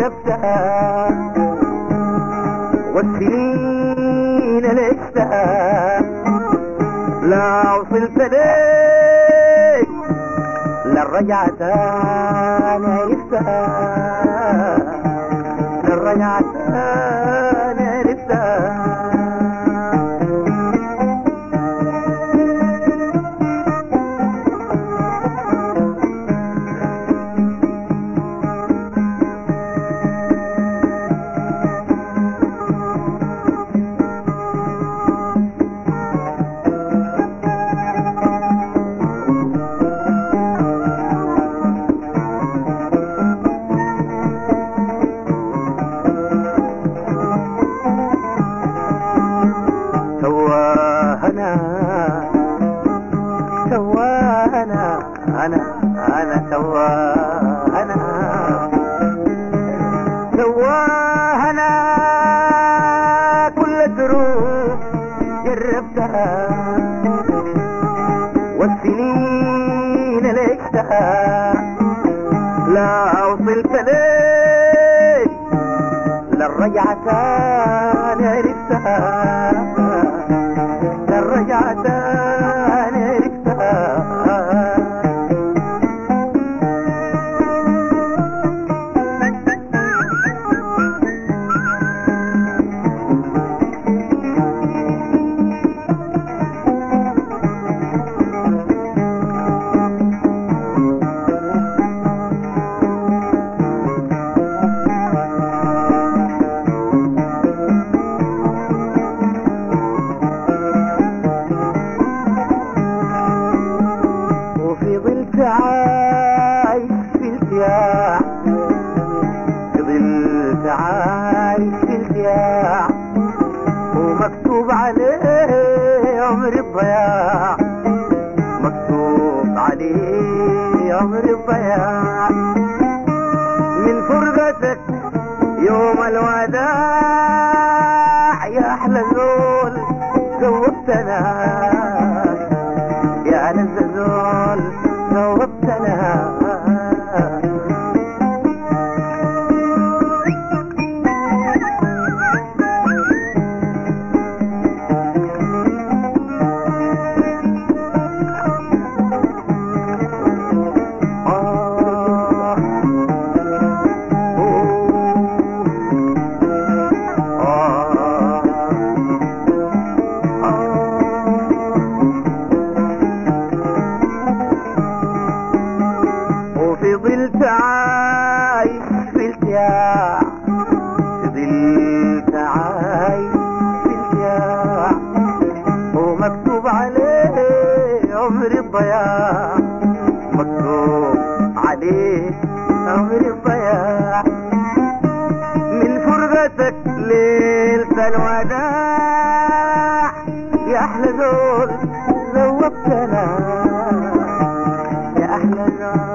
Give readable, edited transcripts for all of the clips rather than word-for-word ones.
جربتها والسنين اللي عشتها لا وصلت ليك للرجعة تاني عرفتها للرجعة تاني عرفتها أنا سواهنا كل الدروب جربتها والسنين اللي عشتها لا وصلت ليك للرجعة تاني عرفتها للرجعة تاني عرفتها عايش في الجياع فضلت عايش في الجياع ومكتوب عليه عمر الضياع مكتوب عليه عمر الضياع من فرقتك يوم الوداع يا احلى زول جوبتنا يا لذ زول جاوبتنا فضلت عايش في الجياع فضلت عايش في الجياع ومكتوب عليه عمر الضياع مكتوب عليه عمر الضياع من فرقتك ليلة الوداع يا احلى زول ذوبتنا يا احلى زول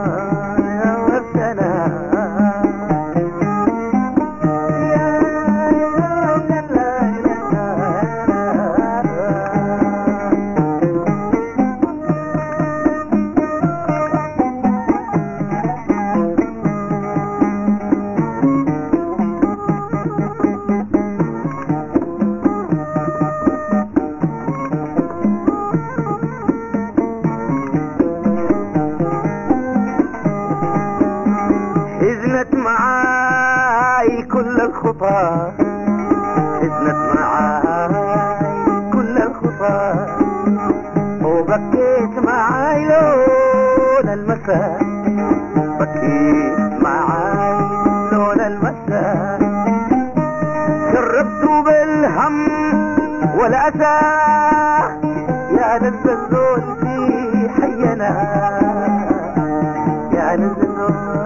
حزنت معاي كل الخطى حزنت معاي كل الخطى وبكيت معاي لون المساء بكيت معاي لون المساء شربت بالهم والأسى يا لذ الزول في حينا يا لذ الزول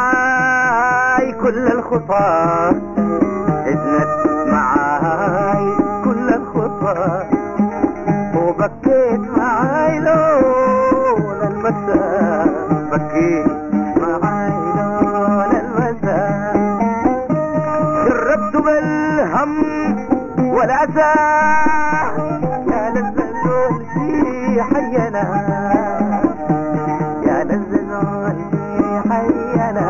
معاي كل الخطى، إذنت معاي كل الخطى، وبكيت معاي لون المساء، بكيت معاي لون المساء، شربت بالهم والأسى، يا للزلزال في حينا، يا للزلزال في حينا.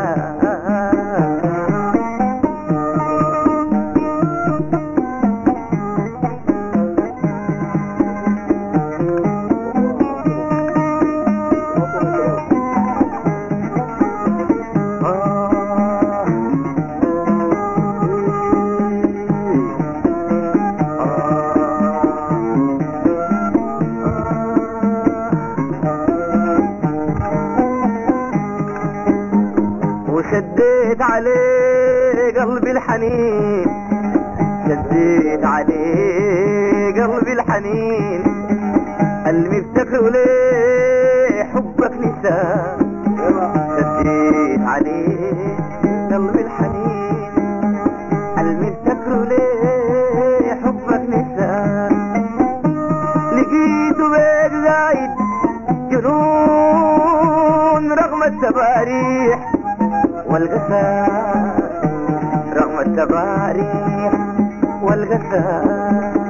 وشديت عليه قلبي الحنين، شديت عليه قلبي الحنين، المفتخر ليه حبك نساء، شديت عليه قلبي الحنين، المفتخر ليه حبك نساء، لقيته بيك زايد جنون رغم التباريح والغثاء، رغم التباريح والغثاء.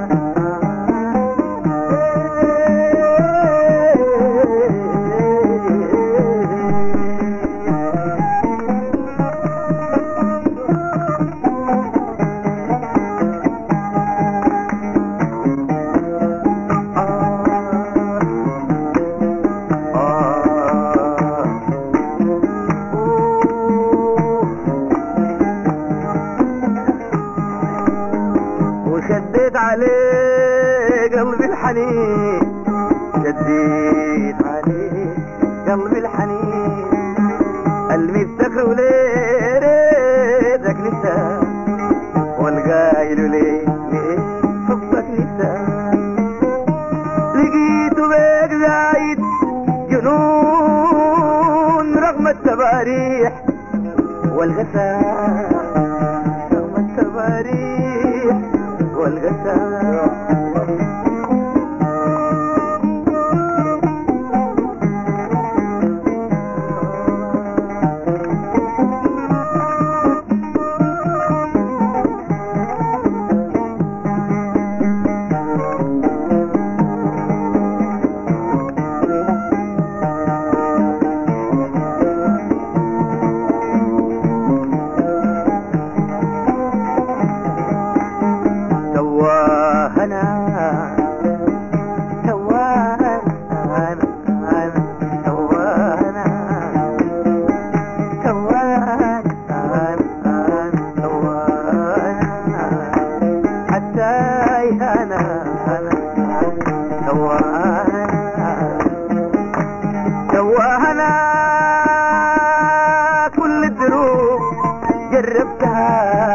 شديت عليه قلبي الحنين، شديت عليه قلبي الحنين، المفتخر ليه ريتك نساء، والقايل ليه حبك نساء، لقيته بيك زايد جنون رغم التباريح والغثاء، رغم التباريح والغثاء. سواهنا كل الدروب جربتها،